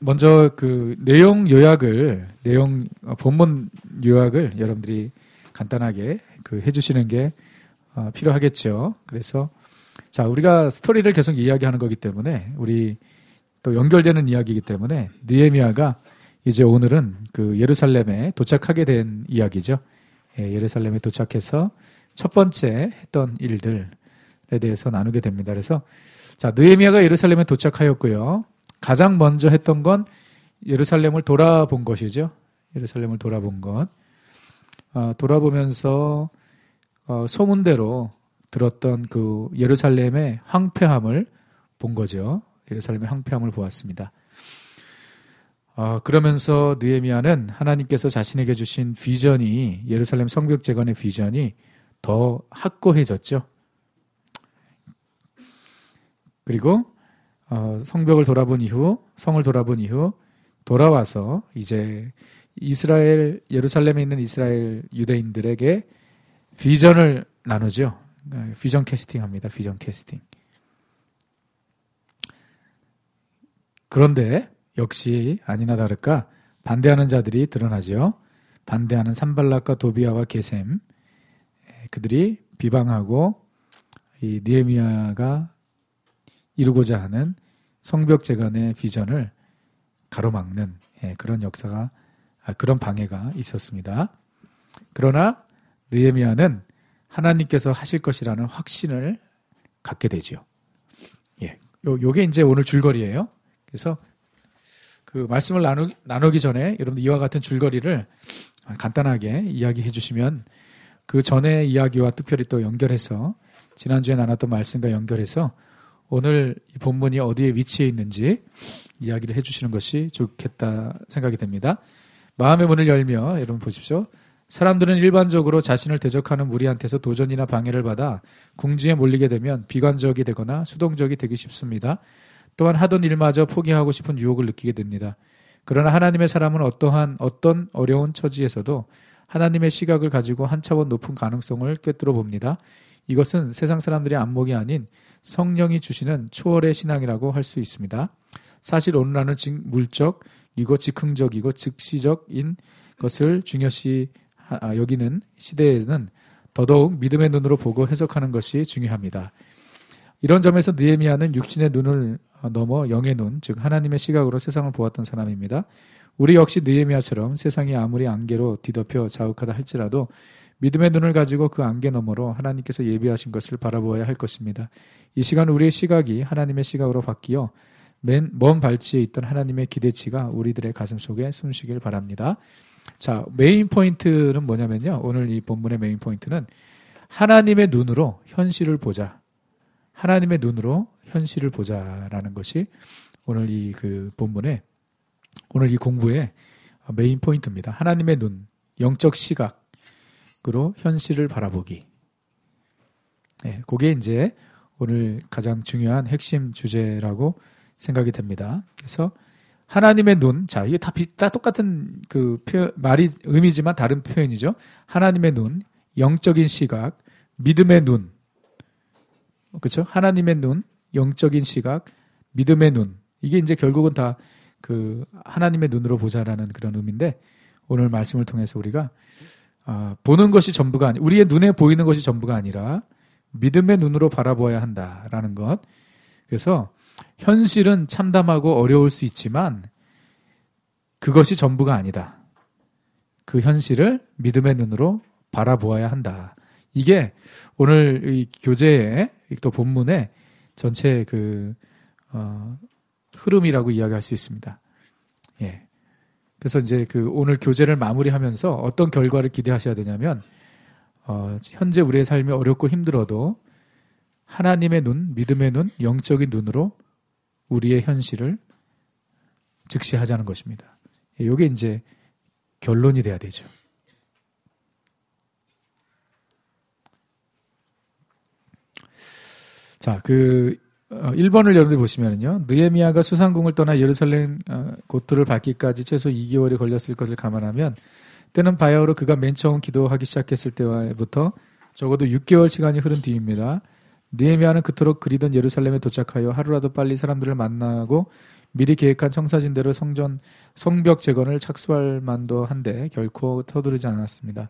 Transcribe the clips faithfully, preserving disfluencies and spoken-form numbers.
먼저 그 내용 요약을, 내용, 본문 요약을 여러분들이 간단하게 그 해주시는 게 어, 필요하겠죠. 그래서 자, 우리가 스토리를 계속 이야기하는 거기 때문에 우리 또 연결되는 이야기이기 때문에 느헤미야가 이제 오늘은 그 예루살렘에 도착하게 된 이야기죠. 예, 예루살렘에 도착해서 첫 번째 했던 일들에 대해서 나누게 됩니다. 그래서 자, 느헤미야가 예루살렘에 도착하였고요. 가장 먼저 했던 건 예루살렘을 돌아본 것이죠. 예루살렘을 돌아본 것. 어, 돌아보면서 어, 소문대로 들었던 그 예루살렘의 황폐함을 본 거죠. 예루살렘의 황폐함을 보았습니다. 어, 그러면서 느헤미야는 하나님께서 자신에게 주신 비전이, 예루살렘 성벽 재건의 비전이 더 확고해졌죠. 그리고 어, 성벽을 돌아본 이후, 성을 돌아본 이후 돌아와서 이제 이스라엘, 예루살렘에 있는 이스라엘 유대인들에게 비전을 나누죠. 비전 캐스팅합니다. 비전 캐스팅. 그런데 역시 아니나 다를까 반대하는 자들이 드러나죠. 반대하는 산발락과 도비아와 게셈, 그들이 비방하고 이 느헤미야가 이루고자 하는 성벽 재건의 비전을 가로막는 그런 역사가, 그런 방해가 있었습니다. 그러나 느헤미야는 하나님께서 하실 것이라는 확신을 갖게 되죠. 예, 요, 요게 이제 오늘 줄거리예요. 그래서 그 말씀을 나누, 나누기 전에 여러분들 이와 같은 줄거리를 간단하게 이야기해 주시면 그 전의 이야기와 특별히 또 연결해서 지난주에 나눴던 말씀과 연결해서 오늘 이 본문이 어디에 위치해 있는지 이야기를 해 주시는 것이 좋겠다 생각이 됩니다. 마음의 문을 열며 여러분 보십시오. 사람들은 일반적으로 자신을 대적하는 무리한테서 도전이나 방해를 받아 궁지에 몰리게 되면 비관적이 되거나 수동적이 되기 쉽습니다. 또한 하던 일마저 포기하고 싶은 유혹을 느끼게 됩니다. 그러나 하나님의 사람은 어떠한 어떤 어려운 처지에서도 하나님의 시각을 가지고 한 차원 높은 가능성을 꿰뚫어 봅니다. 이것은 세상 사람들의 안목이 아닌 성령이 주시는 초월의 신앙이라고 할 수 있습니다. 사실 오늘날은 물적이고 즉흥적이고 즉시적인 것을 중요시 여기는 시대에는 더더욱 믿음의 눈으로 보고 해석하는 것이 중요합니다. 이런 점에서 느헤미야는 육신의 눈을 넘어 영의 눈, 즉 하나님의 시각으로 세상을 보았던 사람입니다. 우리 역시 느헤미야처럼 세상이 아무리 안개로 뒤덮여 자욱하다 할지라도 믿음의 눈을 가지고 그 안개 너머로 하나님께서 예비하신 것을 바라보아야 할 것입니다. 이 시간 우리의 시각이 하나님의 시각으로 바뀌어 맨 먼 발치에 있던 하나님의 기대치가 우리들의 가슴 속에 숨쉬길 바랍니다. 자, 메인 포인트는 뭐냐면요. 오늘 이 본문의 메인 포인트는 하나님의 눈으로 현실을 보자. 하나님의 눈으로 현실을 보자라는 것이 오늘 이 그 본문의, 오늘 이 공부의 메인 포인트입니다. 하나님의 눈, 영적 시각으로 현실을 바라보기. 네, 그게 이제 오늘 가장 중요한 핵심 주제라고 생각이 됩니다. 그래서 하나님의 눈, 자, 이게 다, 다 똑같은 그 표현, 말이, 의미지만 다른 표현이죠. 하나님의 눈, 영적인 시각, 믿음의 눈. 그렇죠? 하나님의 눈, 영적인 시각, 믿음의 눈. 이게 이제 결국은 다 그 하나님의 눈으로 보자라는 그런 의미인데 오늘 말씀을 통해서 우리가 아, 보는 것이 전부가 아니, 우리의 눈에 보이는 것이 전부가 아니라 믿음의 눈으로 바라보아야 한다라는 것. 그래서 현실은 참담하고 어려울 수 있지만 그것이 전부가 아니다. 그 현실을 믿음의 눈으로 바라보아야 한다. 이게 오늘 이 교재의 또 본문의 전체 그 어, 흐름이라고 이야기할 수 있습니다. 예. 그래서 이제 그 오늘 교재를 마무리하면서 어떤 결과를 기대하셔야 되냐면 어, 현재 우리의 삶이 어렵고 힘들어도 하나님의 눈, 믿음의 눈, 영적인 눈으로 우리의 현실을 직시하자는 것입니다. 예, 이게 이제 결론이 돼야 되죠. 자, 그 일 번을 여러분들 보시면은요. 느헤미야가 수상궁을 떠나 예루살렘 고토를 밟기까지 최소 이 개월이 걸렸을 것을 감안하면 때는 바야흐로 그가 맨 처음 기도하기 시작했을 때부터 적어도 육 개월 시간이 흐른 뒤입니다. 느헤미야는 그토록 그리던 예루살렘에 도착하여 하루라도 빨리 사람들을 만나고 미리 계획한 청사진대로 성전 성벽 재건을 착수할 만도 한데 결코 서두르지 않았습니다.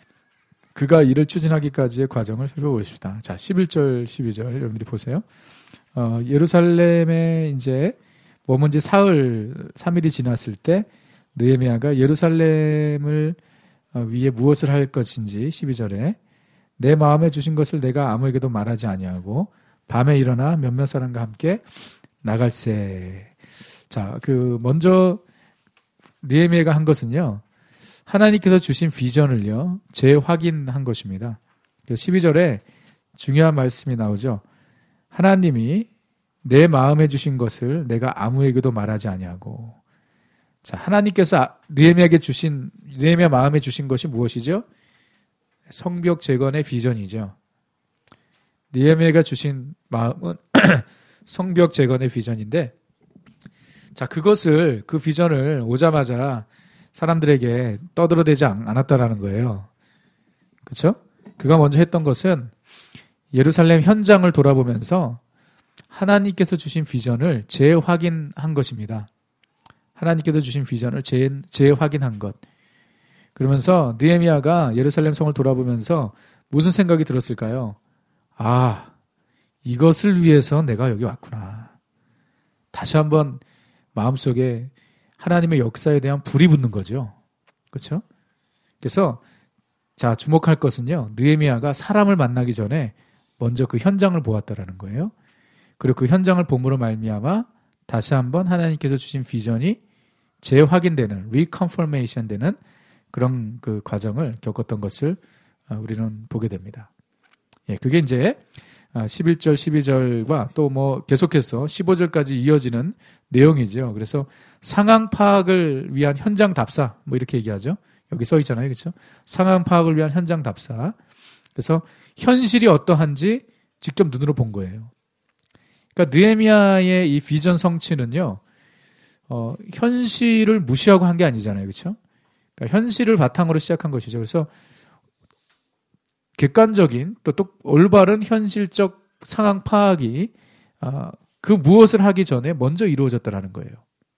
그가 이를 추진하기까지의 과정을 살펴보십시다. 자, 십일 절, 십이 절 여러분들이 보세요. 어, 예루살렘에 이제 머문 지 사흘, 삼 일이 지났을 때 느헤미야가 예루살렘을 위해 무엇을 할 것인지 십이 절에 내 마음에 주신 것을 내가 아무에게도 말하지 아니하고 밤에 일어나 몇몇 사람과 함께 나갈세. 자, 그 먼저 느헤미야가 한 것은요. 하나님께서 주신 비전을요. 재확인한 것입니다. 십이 절에 중요한 말씀이 나오죠. 하나님이 내 마음에 주신 것을 내가 아무에게도 말하지 아니하고. 자, 하나님께서 느헤미야에게 주신 느헤미야 마음에 주신 것이 무엇이죠? 성벽 재건의 비전이죠. 느헤미야가 주신 마음은 성벽 재건의 비전인데, 자, 그것을 그 비전을 오자마자 사람들에게 떠들어대지 않았다라는 거예요. 그렇죠? 그가 먼저 했던 것은 예루살렘 현장을 돌아보면서 하나님께서 주신 비전을 재확인한 것입니다. 하나님께서 주신 비전을 재, 재확인한 것. 그러면서 느헤미야가 예루살렘 성을 돌아보면서 무슨 생각이 들었을까요? 아, 이것을 위해서 내가 여기 왔구나. 다시 한번 마음속에 하나님의 역사에 대한 불이 붙는 거죠. 그렇죠? 그래서 자, 주목할 것은요. 느헤미야가 사람을 만나기 전에 먼저 그 현장을 보았다라는 거예요. 그리고 그 현장을 봄으로 말미암아 다시 한번 하나님께서 주신 비전이 재확인되는, 리컨퍼메이션 되는 그런 그 과정을 겪었던 것을 우리는 보게 됩니다. 예, 그게 이제 십일 절, 십이 절과 또 뭐 계속해서 십오 절까지 이어지는 내용이죠. 그래서 상황 파악을 위한 현장 답사, 뭐 이렇게 얘기하죠. 여기 써 있잖아요. 그렇죠? 상황 파악을 위한 현장 답사. 그래서 현실이 어떠한지 직접 눈으로 본 거예요. 그러니까 느헤미야의 이 비전 성취는요. 어, 현실을 무시하고 한 게 아니잖아요. 그렇죠? 그러니까 현실을 바탕으로 시작한 것이죠. 그래서 객관적인 또, 또 올바른 현실적 상황 파악이 아, 그 무엇을 하기 전에 먼저 이루어졌다라는 거예요.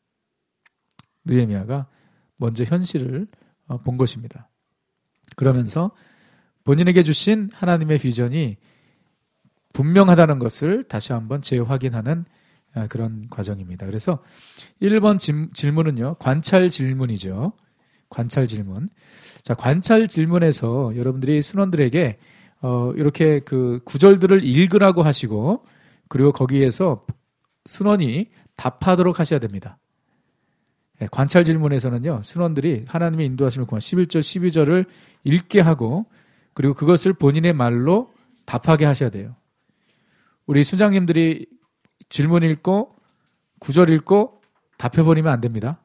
느헤미야가 먼저 현실을 어, 본 것입니다. 그러면서 본인에게 주신 하나님의 비전이 분명하다는 것을 다시 한번 재확인하는 아, 그런 과정입니다. 그래서 일 번 질, 질문은요. 관찰 질문이죠. 관찰 질문. 자, 관찰 질문에서 여러분들이 순원들에게 어, 이렇게 그 구절들을 읽으라고 하시고 그리고 거기에서 순원이 답하도록 하셔야 됩니다. 네, 관찰 질문에서는요. 순원들이 하나님의 인도하심을 구한 십일 절, 십이 절을 읽게 하고 그리고 그것을 본인의 말로 답하게 하셔야 돼요. 우리 순장님들이 질문 읽고 구절 읽고 답해버리면 안 됩니다.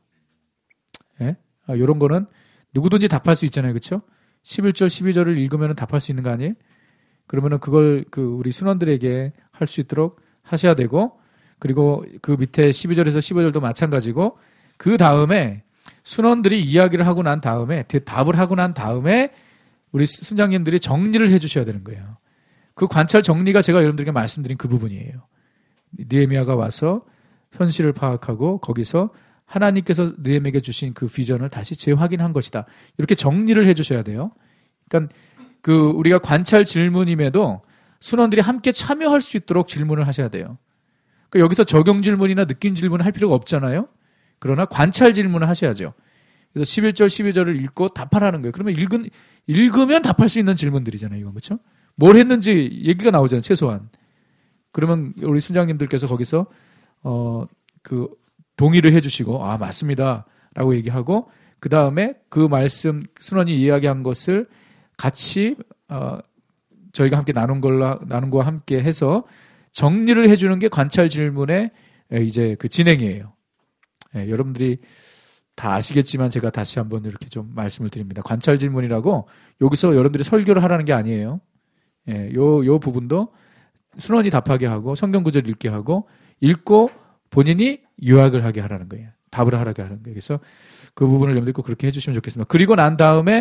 예? 아, 이런 거는 누구든지 답할 수 있잖아요. 그렇죠? 십일 절, 십이 절을 읽으면 답할 수 있는 거 아니에요? 그러면은 그걸 그 우리 순원들에게 할 수 있도록 하셔야 되고 그리고 그 밑에 십이 절에서 십오 절도 마찬가지고 그 다음에 순원들이 이야기를 하고 난 다음에 답을 하고 난 다음에 우리 순장님들이 정리를 해 주셔야 되는 거예요. 그 관찰 정리가 제가 여러분들에게 말씀드린 그 부분이에요. 느헤미야가 와서 현실을 파악하고 거기서 하나님께서 느헤미야에게 주신 그 비전을 다시 재확인한 것이다. 이렇게 정리를 해 주셔야 돼요. 그러니까 그 우리가 관찰 질문임에도 순원들이 함께 참여할 수 있도록 질문을 하셔야 돼요. 그러니까 여기서 적용 질문이나 느낌 질문을 할 필요가 없잖아요. 그러나 관찰 질문을 하셔야죠. 그래서 십일 절, 십이 절을 읽고 답하라는 거예요. 그러면 읽은, 읽으면 답할 수 있는 질문들이잖아요. 이건 그렇죠? 뭘 했는지 얘기가 나오잖아요. 최소한. 그러면 우리 순장님들께서 거기서 어, 그 동의를 해주시고 아 맞습니다라고 얘기하고 그 다음에 그 말씀 순원이 이야기한 것을 같이 어, 저희가 함께 나눈 걸로 나눈 거와 함께 해서 정리를 해주는 게 관찰 질문의 이제 그 진행이에요. 예, 여러분들이 다 아시겠지만 제가 다시 한번 이렇게 좀 말씀을 드립니다. 관찰 질문이라고 여기서 여러분들이 설교를 하라는 게 아니에요. 예, 요, 요 부분도 순원이 답하게 하고 성경 구절 읽게 하고 읽고 본인이 요약을 하게 하라는 거예요. 답을 하라게 하는 거예요. 그래서 그 부분을 여러분들 꼭 그렇게 해주시면 좋겠습니다. 그리고 난 다음에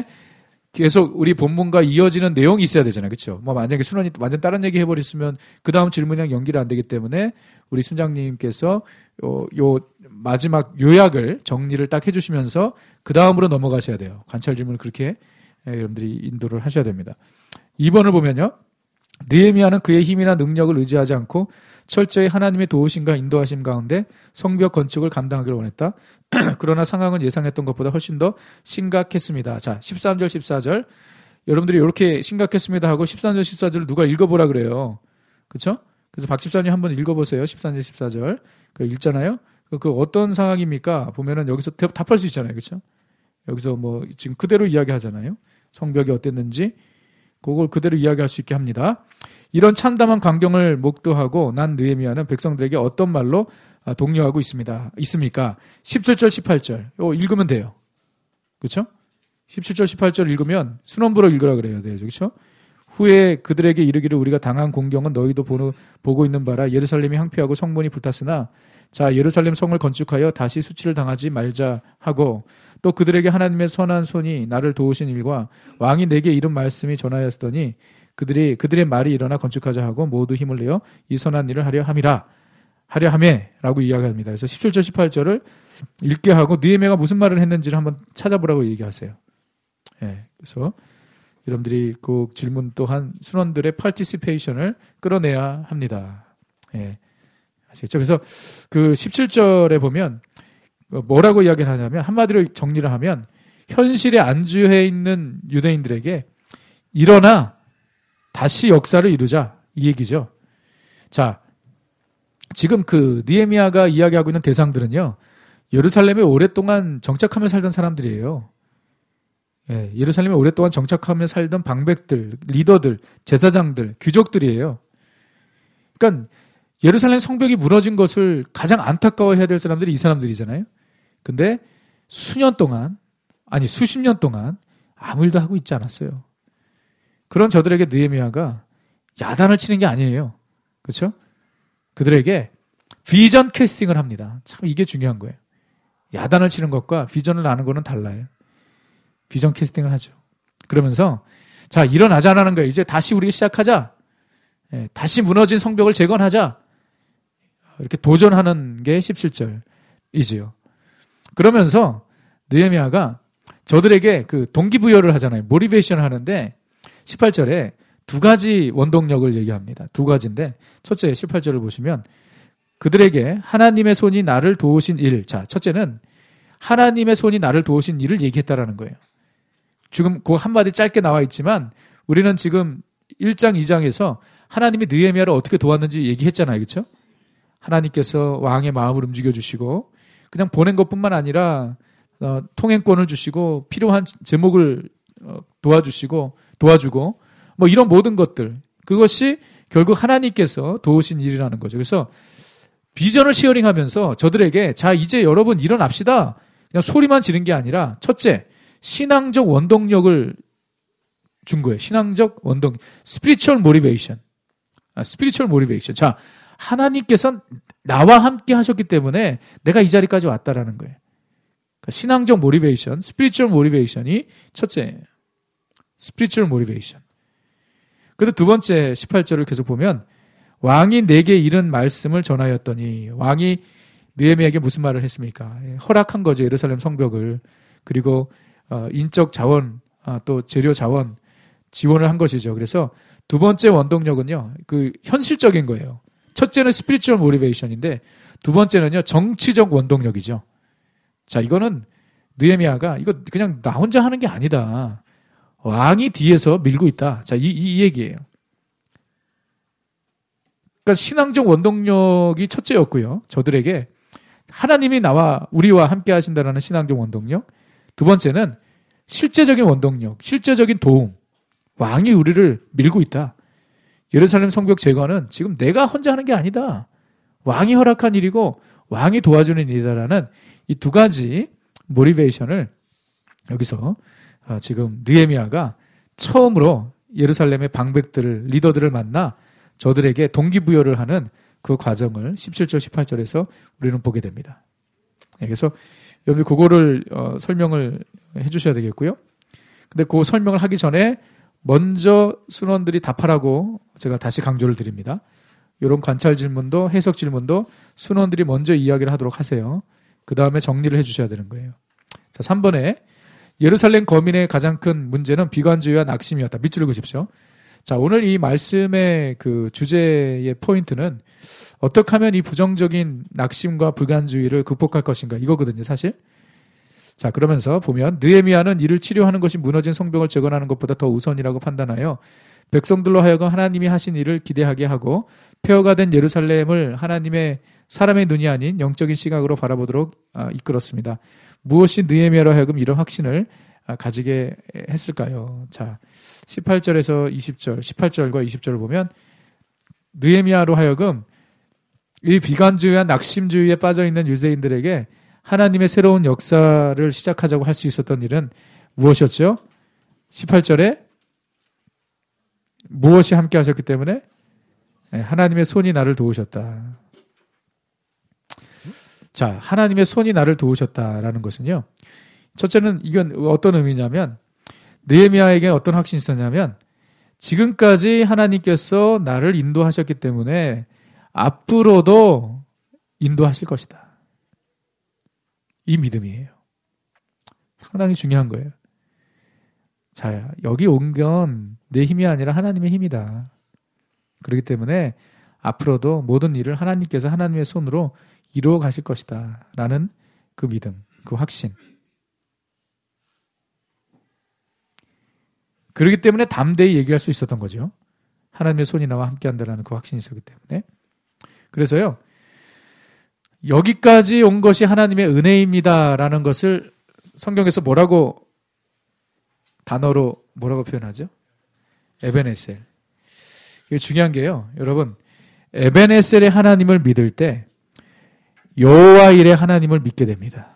계속 우리 본문과 이어지는 내용이 있어야 되잖아요. 그렇죠? 뭐 만약에 순원이 완전 다른 얘기 해버렸으면 그 다음 질문이랑 연결이 안 되기 때문에 우리 순장님께서 요, 요 마지막 요약을 정리를 딱 해주시면서 그 다음으로 넘어가셔야 돼요. 관찰 질문을 그렇게 여러분들이 인도를 하셔야 됩니다. 이 번을 보면요. 느헤미야는 그의 힘이나 능력을 의지하지 않고 철저히 하나님의 도우심과 인도하심 가운데 성벽 건축을 감당하기를 원했다. 그러나 상황은 예상했던 것보다 훨씬 더 심각했습니다. 자, 십삼 절, 십사 절. 여러분들이 이렇게 심각했습니다 하고 십삼 절, 십사 절을 누가 읽어보라 그래요. 그렇죠? 그래서 박 집사님 한번 읽어보세요. 십삼 절, 십사 절. 그 읽잖아요. 그 어떤 상황입니까? 보면은 여기서 답할 수 있잖아요. 그렇죠? 여기서 뭐 지금 그대로 이야기하잖아요. 성벽이 어땠는지 그걸 그대로 이야기할 수 있게 합니다. 이런 참담한 광경을 목도하고 난 느헤미야는 백성들에게 어떤 말로 독려하고 있습니다. 있습니까? 십칠 절, 십팔 절. 이거 읽으면 돼요. 그렇죠? 십칠 절, 십팔 절 읽으면 순원부로 읽으라 그래야 돼요. 그렇죠? 후에 그들에게 이르기를 우리가 당한 공경은 너희도 보는, 보고 있는 바라 예루살렘이 황폐하고 성문이 불탔으나 자 예루살렘 성을 건축하여 다시 수치를 당하지 말자 하고 또 그들에게 하나님의 선한 손이 나를 도우신 일과 왕이 내게 이른 말씀이 전하였더니 그들이 그들의 말이 일어나 건축하자 하고 모두 힘을 내어 이 선한 일을 하려 함이라 하려 함에라고 이야기합니다. 그래서 십칠 절, 십팔 절을 읽게 하고 느헤미야가 무슨 말을 했는지를 한번 찾아보라고 얘기하세요. 예, 그래서 여러분들이 그 질문 또한 순원들의 파티시페이션을 끌어내야 합니다. 예, 아시겠죠? 그래서 그 십칠 절에 보면 뭐라고 이야기를 하냐면 한마디로 정리를 하면 현실에 안주해 있는 유대인들에게 일어나 다시 역사를 이루자 이 얘기죠. 자, 지금 그 느헤미야가 이야기하고 있는 대상들은요. 예루살렘에 오랫동안 정착하며 살던 사람들이에요. 예, 예루살렘에 오랫동안 정착하며 살던 방백들, 리더들, 제사장들, 귀족들이에요. 그러니까 예루살렘 성벽이 무너진 것을 가장 안타까워해야 될 사람들이 이 사람들이잖아요. 근데 수년 동안, 아니 수십 년 동안 아무 일도 하고 있지 않았어요. 그런 저들에게 느헤미야가 야단을 치는 게 아니에요. 그렇죠? 그들에게 비전 캐스팅을 합니다. 참 이게 중요한 거예요. 야단을 치는 것과 비전을 나는 거는 달라요. 비전 캐스팅을 하죠. 그러면서 자 일어나자라는 거예요. 이제 다시 우리가 시작하자. 예, 다시 무너진 성벽을 재건하자. 이렇게 도전하는 게 십칠 절이지요. 그러면서 느헤미야가 저들에게 그 동기부여를 하잖아요. 모티베이션을 하는데 십팔 절에 두 가지 원동력을 얘기합니다. 두 가지인데 첫째 십팔 절을 보시면 그들에게 하나님의 손이 나를 도우신 일. 자, 첫째는 하나님의 손이 나를 도우신 일을 얘기했다라는 거예요. 지금 그 한마디 짧게 나와 있지만 우리는 지금 일 장, 이 장에서 하나님이 느헤미야를 어떻게 도왔는지 얘기했잖아요. 그렇죠? 하나님께서 왕의 마음을 움직여주시고 그냥 보낸 것뿐만 아니라 어, 통행권을 주시고 필요한 제목을 어, 도와주시고 도와주고 뭐 이런 모든 것들 그것이 결국 하나님께서 도우신 일이라는 거죠. 그래서 비전을 시어링하면서 저들에게 자 이제 여러분 일어납시다. 그냥 소리만 지른 게 아니라 첫째 신앙적 원동력을 준 거예요. 신앙적 원동, spiritual motivation. 아, spiritual motivation. 자, 하나님께서 나와 함께 하셨기 때문에 내가 이 자리까지 왔다라는 거예요. 그러니까 신앙적 motivation, spiritual motivation이 첫째예요. spiritual motivation. 그리고 두 번째 십팔 절을 계속 보면 왕이 내게 이른 말씀을 전하였더니 왕이 느헤미야에게 무슨 말을 했습니까? 허락한 거죠. 예루살렘 성벽을. 그리고 어, 인적 자원, 아, 또 재료 자원 지원을 한 것이죠. 그래서 두 번째 원동력은요. 그 현실적인 거예요. 첫째는 스피리추얼 모티베이션인데 두 번째는요. 정치적 원동력이죠. 자, 이거는 느헤미야가 이거 그냥 나 혼자 하는 게 아니다. 왕이 뒤에서 밀고 있다. 자, 이, 이 얘기예요. 그러니까 신앙적 원동력이 첫째였고요. 저들에게 하나님이 나와 우리와 함께 하신다라는 신앙적 원동력. 두 번째는 실제적인 원동력, 실제적인 도움. 왕이 우리를 밀고 있다. 예루살렘 성벽 재건은 지금 내가 혼자 하는 게 아니다. 왕이 허락한 일이고 왕이 도와주는 일이다라는 이 두 가지 모티베이션을 여기서 지금 느헤미야가 처음으로 예루살렘의 방백들을 리더들을 만나 저들에게 동기부여를 하는 그 과정을 십칠 절, 십팔 절에서 우리는 보게 됩니다. 그래서 여러분 그거를 어, 설명을 해주셔야 되겠고요. 근데 그 설명을 하기 전에 먼저 순원들이 답하라고 제가 다시 강조를 드립니다. 이런 관찰 질문도 해석 질문도 순원들이 먼저 이야기를 하도록 하세요. 그 다음에 정리를 해주셔야 되는 거예요. 자, 삼 번에 예루살렘 거민의 가장 큰 문제는 비관주의와 낙심이었다. 밑줄을 그십시오. 자, 오늘 이 말씀의 그 주제의 포인트는 어떻게 하면 이 부정적인 낙심과 불관주의를 극복할 것인가 이거거든요, 사실. 자, 그러면서 보면 느헤미야는 이를 치료하는 것이 무너진 성벽을 재건하는 것보다 더 우선이라고 판단하여 백성들로 하여금 하나님이 하신 일을 기대하게 하고 폐허가 된 예루살렘을 하나님의 사람의 눈이 아닌 영적인 시각으로 바라보도록 이끌었습니다. 무엇이 느헤미야로 하여금 이런 확신을 가지게 했을까요? 자, 십팔 절에서 이십 절, 십팔 절과 이십 절을 보면 느헤미야로 하여금 이 비관주의와 낙심주의에 빠져있는 유대인들에게 하나님의 새로운 역사를 시작하자고 할 수 있었던 일은 무엇이었죠? 십팔 절에 무엇이 함께 하셨기 때문에 하나님의 손이 나를 도우셨다. 자, 하나님의 손이 나를 도우셨다라는 것은요. 첫째는 이건 어떤 의미냐면 느헤미야에게 어떤 확신이 있었냐면 지금까지 하나님께서 나를 인도하셨기 때문에 앞으로도 인도하실 것이다. 이 믿음이에요. 상당히 중요한 거예요. 자, 여기 온 건 내 힘이 아니라 하나님의 힘이다. 그렇기 때문에 앞으로도 모든 일을 하나님께서 하나님의 손으로 이루어 가실 것이다. 라는 그 믿음, 그 확신. 그렇기 때문에 담대히 얘기할 수 있었던 거죠. 하나님의 손이 나와 함께 한다라는 그 확신이 있었기 때문에. 그래서요, 여기까지 온 것이 하나님의 은혜입니다라는 것을 성경에서 뭐라고 단어로 뭐라고 표현하죠? 에벤에셀. 이게 중요한 게요. 여러분, 에벤에셀의 하나님을 믿을 때 여호와 일의 하나님을 믿게 됩니다.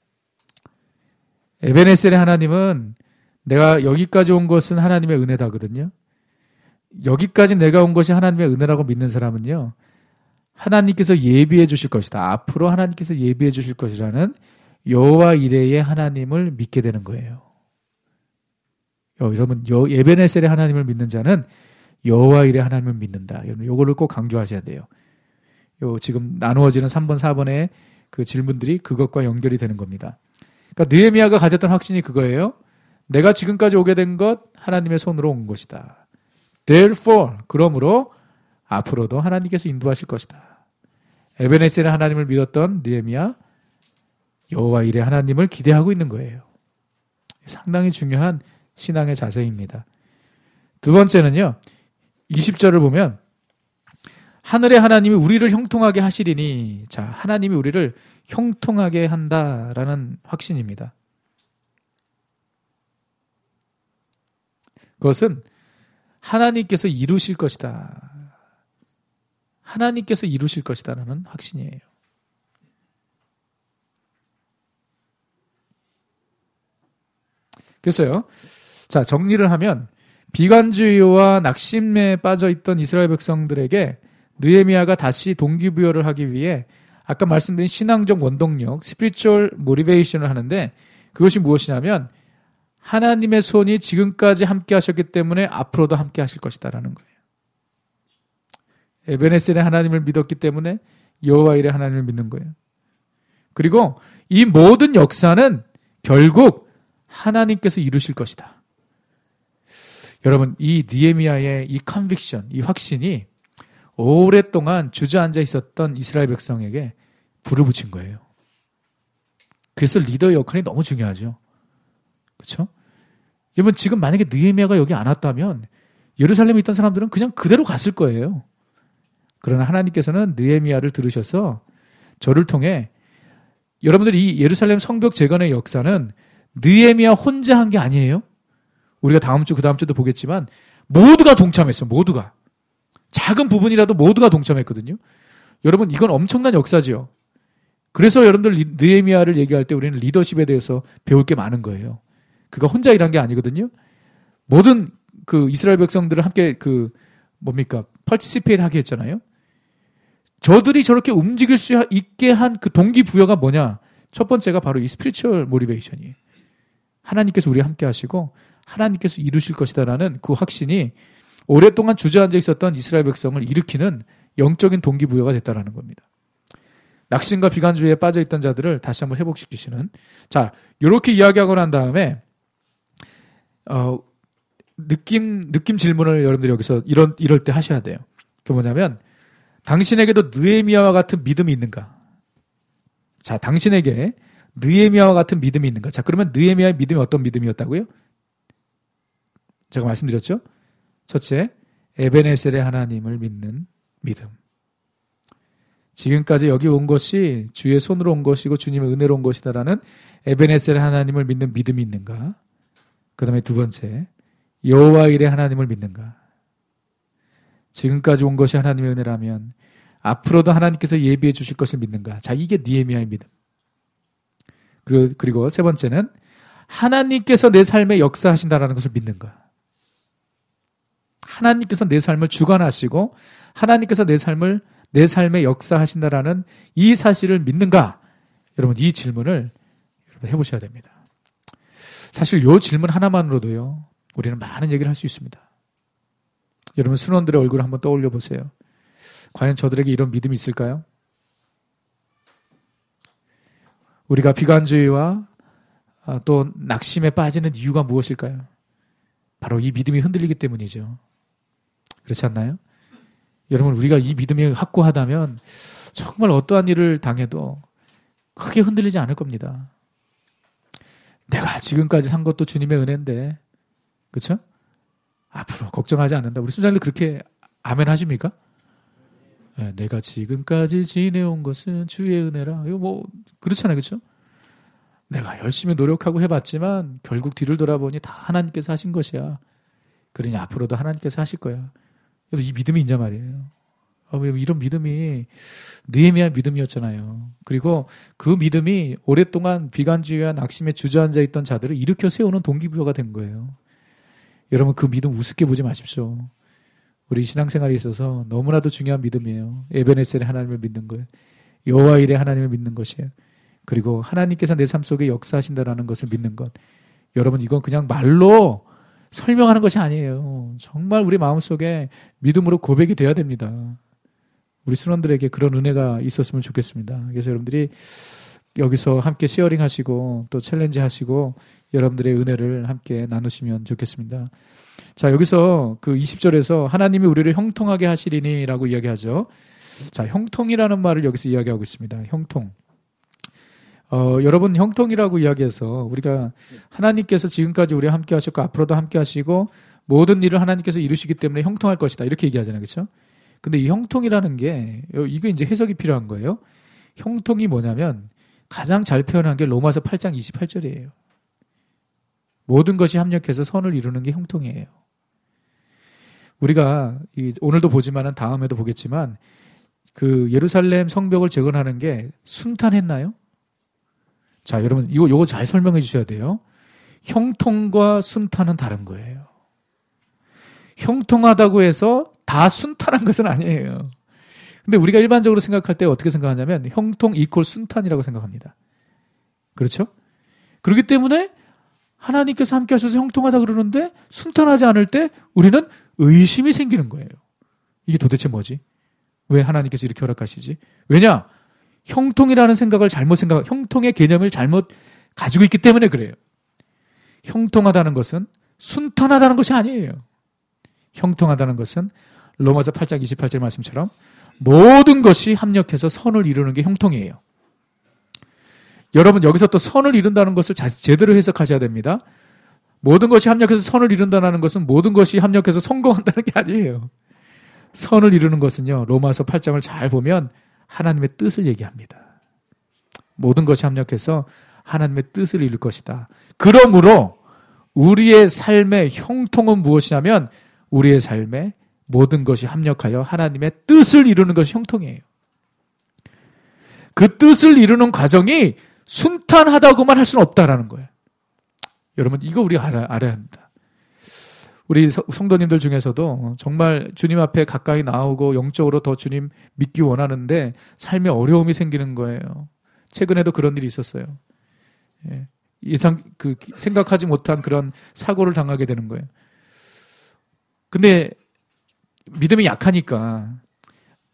에벤에셀의 하나님은 내가 여기까지 온 것은 하나님의 은혜다거든요. 여기까지 내가 온 것이 하나님의 은혜라고 믿는 사람은요. 하나님께서 예비해 주실 것이다. 앞으로 하나님께서 예비해 주실 것이라는 여호와 이레의 하나님을 믿게 되는 거예요. 여러분, 에벤에셀의 하나님을 믿는 자는 여호와 이레의 하나님을 믿는다. 여러분, 요거를 꼭 강조하셔야 돼요. 요 지금 나누어지는 삼 번, 사 번의 그 질문들이 그것과 연결이 되는 겁니다. 그러니까 느헤미야가 가졌던 확신이 그거예요. 내가 지금까지 오게 된 것 하나님의 손으로 온 것이다. Therefore, 그러므로 앞으로도 하나님께서 인도하실 것이다. 에벤에셀의 하나님을 믿었던 느헤미야, 여호와 이레 하나님을 기대하고 있는 거예요. 상당히 중요한 신앙의 자세입니다. 두 번째는요, 이십 절을 보면 하늘의 하나님이 우리를 형통하게 하시리니, 자, 하나님이 우리를 형통하게 한다라는 확신입니다. 그것은 하나님께서 이루실 것이다. 하나님께서 이루실 것이다라는 확신이에요. 그래서요, 자, 정리를 하면 비관주의와 낙심에 빠져 있던 이스라엘 백성들에게 느헤미야가 다시 동기부여를 하기 위해 아까 말씀드린 신앙적 원동력, spiritual motivation을 하는데 그것이 무엇이냐면 하나님의 손이 지금까지 함께 하셨기 때문에 앞으로도 함께 하실 것이다라는 거예요. 에벤에셀의 하나님을 믿었기 때문에 여호와 이레 하나님을 믿는 거예요. 그리고 이 모든 역사는 결국 하나님께서 이루실 것이다. 여러분, 이 느헤미야의 이 컨빅션, 이 확신이 오랫동안 주저앉아 있었던 이스라엘 백성에게 불을 붙인 거예요. 그래서 리더의 역할이 너무 중요하죠. 그렇죠? 여러분, 지금 만약에 느헤미야가 여기 안 왔다면 예루살렘에 있던 사람들은 그냥 그대로 갔을 거예요. 그러나 하나님께서는 느헤미야를 들으셔서 저를 통해 여러분들이 이 예루살렘 성벽 재건의 역사는 느헤미야 혼자 한 게 아니에요. 우리가 다음 주, 그 다음 주도 보겠지만 모두가 동참했어. 모두가. 작은 부분이라도 모두가 동참했거든요. 여러분, 이건 엄청난 역사지요. 그래서 여러분들 느헤미야를 얘기할 때 우리는 리더십에 대해서 배울 게 많은 거예요. 그가 혼자 일한 게 아니거든요. 모든 그 이스라엘 백성들을 함께 그 뭡니까? participate 하게 했잖아요. 저들이 저렇게 움직일 수 있게 한 그 동기부여가 뭐냐? 첫 번째가 바로 이 spiritual motivation이에요. 하나님께서 우리와 함께 하시고 하나님께서 이루실 것이다라는 그 확신이 오랫동안 주저앉아 있었던 이스라엘 백성을 일으키는 영적인 동기부여가 됐다라는 겁니다. 낙심과 비관주의에 빠져있던 자들을 다시 한번 회복시키시는. 자, 이렇게 이야기하고 난 다음에 어, 느낌 느낌 질문을 여러분들이 여기서 이런 이럴 때 하셔야 돼요. 그게 뭐냐면 당신에게도 느헤미야와 같은 믿음이 있는가? 자, 당신에게 느헤미야와 같은 믿음이 있는가? 자, 그러면 느헤미야의 믿음이 어떤 믿음이었다고요? 제가 말씀드렸죠? 첫째, 에베네셀의 하나님을 믿는 믿음. 지금까지 여기 온 것이 주의 손으로 온 것이고 주님의 은혜로 온 것이다라는 에베네셀의 하나님을 믿는 믿음이 있는가? 그 다음에 두 번째, 여호와 일의 하나님을 믿는가? 지금까지 온 것이 하나님의 은혜라면 앞으로도 하나님께서 예비해 주실 것을 믿는가? 자, 이게 느헤미야의 믿음. 그리고, 그리고 세 번째는 하나님께서 내 삶에 역사하신다라는 것을 믿는가? 하나님께서 내 삶을 주관하시고 하나님께서 내 삶을 내 삶에 역사하신다라는 이 사실을 믿는가? 여러분, 이 질문을 여러분 해보셔야 됩니다. 사실 이 질문 하나만으로도요, 우리는 많은 얘기를 할 수 있습니다. 여러분, 순원들의 얼굴을 한번 떠올려 보세요. 과연 저들에게 이런 믿음이 있을까요? 우리가 비관주의와 또 낙심에 빠지는 이유가 무엇일까요? 바로 이 믿음이 흔들리기 때문이죠. 그렇지 않나요? 여러분, 우리가 이 믿음이 확고하다면 정말 어떠한 일을 당해도 크게 흔들리지 않을 겁니다. 내가 지금까지 산 것도 주님의 은혜인데, 그렇죠? 앞으로 걱정하지 않는다. 우리 순장님 그렇게 아멘 하십니까? 네, 내가 지금까지 지내온 것은 주의 은혜라. 이거 뭐 그렇잖아요, 그렇죠? 내가 열심히 노력하고 해봤지만 결국 뒤를 돌아보니 다 하나님께서 하신 것이야. 그러니 앞으로도 하나님께서 하실 거야. 이 믿음이 있냐 말이에요. 이런 믿음이 느헤미야 믿음이었잖아요. 그리고 그 믿음이 오랫동안 비관주의와 낙심에 주저앉아 있던 자들을 일으켜 세우는 동기부여가 된 거예요. 여러분, 그 믿음 우습게 보지 마십시오. 우리 신앙생활에 있어서 너무나도 중요한 믿음이에요. 에베네셀의 하나님을 믿는 거예요. 여호와 일의 하나님을 믿는 것이에요. 그리고 하나님께서 내 삶 속에 역사하신다라는 것을 믿는 것. 여러분, 이건 그냥 말로 설명하는 것이 아니에요. 정말 우리 마음속에 믿음으로 고백이 돼야 됩니다. 우리 순원들에게 그런 은혜가 있었으면 좋겠습니다. 그래서 여러분들이 여기서 함께 시어링 하시고 또 챌린지 하시고 여러분들의 은혜를 함께 나누시면 좋겠습니다. 자, 여기서 그 이십 절에서 하나님이 우리를 형통하게 하시리니 라고 이야기하죠. 자, 형통이라는 말을 여기서 이야기하고 있습니다. 형통. 어, 여러분, 형통이라고 이야기해서 우리가 하나님께서 지금까지 우리와 함께 하셨고 앞으로도 함께 하시고 모든 일을 하나님께서 이루시기 때문에 형통할 것이다. 이렇게 얘기하잖아요. 그렇죠? 근데 이 형통이라는 게 이게 이제 해석이 필요한 거예요. 형통이 뭐냐면 가장 잘 표현한 게 로마서 팔 장 이십팔 절이에요. 모든 것이 합력해서 선을 이루는 게 형통이에요. 우리가 이 오늘도 보지만은 다음에도 보겠지만 그 예루살렘 성벽을 재건하는 게 순탄했나요? 자, 여러분, 이거, 이거 잘 설명해 주셔야 돼요. 형통과 순탄은 다른 거예요. 형통하다고 해서 다 순탄한 것은 아니에요. 근데 우리가 일반적으로 생각할 때 어떻게 생각하냐면 형통 이퀄 순탄이라고 생각합니다. 그렇죠? 그렇기 때문에 하나님께서 함께 하셔서 형통하다 그러는데 순탄하지 않을 때 우리는 의심이 생기는 거예요. 이게 도대체 뭐지? 왜 하나님께서 이렇게 허락하시지? 왜냐? 형통이라는 생각을 잘못 생각, 형통의 개념을 잘못 가지고 있기 때문에 그래요. 형통하다는 것은 순탄하다는 것이 아니에요. 형통하다는 것은 로마서 팔 장 이십팔 절 말씀처럼 모든 것이 합력해서 선을 이루는 게 형통이에요. 여러분, 여기서 또 선을 이룬다는 것을 제대로 해석하셔야 됩니다. 모든 것이 합력해서 선을 이룬다는 것은 모든 것이 합력해서 성공한다는 게 아니에요. 선을 이루는 것은요, 로마서 팔 장을 잘 보면 하나님의 뜻을 얘기합니다. 모든 것이 합력해서 하나님의 뜻을 이룰 것이다. 그러므로 우리의 삶의 형통은 무엇이냐면 우리의 삶에 모든 것이 합력하여 하나님의 뜻을 이루는 것이 형통이에요. 그 뜻을 이루는 과정이 순탄하다고만 할 수는 없다라는 거예요. 여러분, 이거 우리 알아, 알아야 합니다. 우리 성도님들 중에서도 정말 주님 앞에 가까이 나오고 영적으로 더 주님 믿기 원하는데 삶에 어려움이 생기는 거예요. 최근에도 그런 일이 있었어요. 예. 예상, 그, 생각하지 못한 그런 사고를 당하게 되는 거예요. 근데 믿음이 약하니까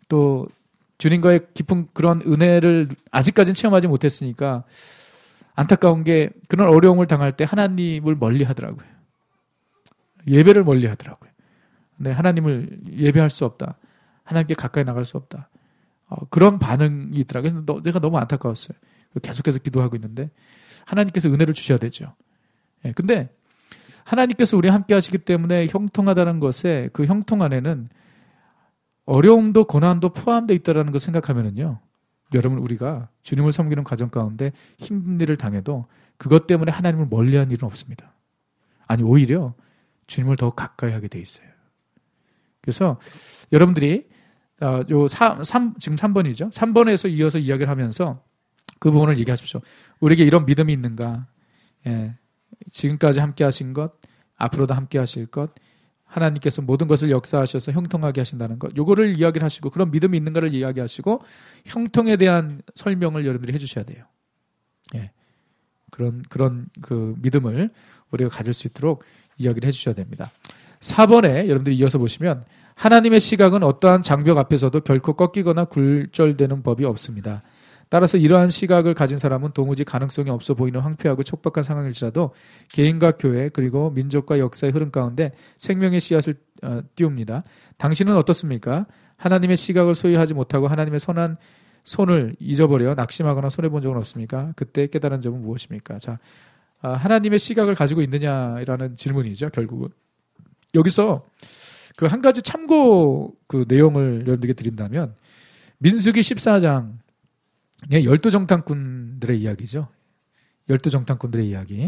또 주님과의 깊은 그런 은혜를 아직까지는 체험하지 못했으니까 안타까운 게 그런 어려움을 당할 때 하나님을 멀리 하더라고요. 예배를 멀리 하더라고요. 네, 하나님을 예배할 수 없다. 하나님께 가까이 나갈 수 없다. 어, 그런 반응이 있더라고요. 그래서 너, 내가 너무 안타까웠어요. 계속해서 기도하고 있는데 하나님께서 은혜를 주셔야 되죠. 예, 근데 하나님께서 우리와 함께 하시기 때문에 형통하다는 것에 그 형통 안에는 어려움도 고난도 포함되어 있다는 걸 생각하면은요. 여러분 우리가 주님을 섬기는 과정 가운데 힘든 일을 당해도 그것 때문에 하나님을 멀리한 일은 없습니다. 아니 오히려 주님을 더 가까이 하게 돼 있어요. 그래서 여러분들이 어, 요 삼, 삼, 지금 삼 번이죠. 삼 번에서 이어서 이야기를 하면서 그 부분을 얘기하십시오. 우리에게 이런 믿음이 있는가? 예, 지금까지 함께 하신 것, 앞으로도 함께 하실 것, 하나님께서 모든 것을 역사하셔서 형통하게 하신다는 것, 요거를 이야기를 하시고 그런 믿음이 있는가를 이야기하시고 형통에 대한 설명을 여러분들이 해주셔야 돼요. 예, 그런 그런 그 믿음을 우리가 가질 수 있도록 이야기를 해주셔야 됩니다. 사 번에 여러분들이 이어서 보시면 하나님의 시각은 어떠한 장벽 앞에서도 결코 꺾이거나 굴절되는 법이 없습니다. 따라서 이러한 시각을 가진 사람은 도무지 가능성이 없어 보이는 황폐하고 촉박한 상황일지라도 개인과 교회 그리고 민족과 역사의 흐름 가운데 생명의 씨앗을 어, 띄웁니다. 당신은 어떻습니까? 하나님의 시각을 소유하지 못하고 하나님의 선한 손을 잊어버려 낙심하거나 손해본 적은 없습니까? 그때 깨달은 점은 무엇입니까? 자, 아, 하나님의 시각을 가지고 있느냐라는 질문이죠. 결국은 여기서 그 한 가지 참고 그 내용을 여러분들에게 드린다면 민수기 십사 장 열두 정탐꾼들의 이야기죠. 열두 정탐꾼들의 이야기.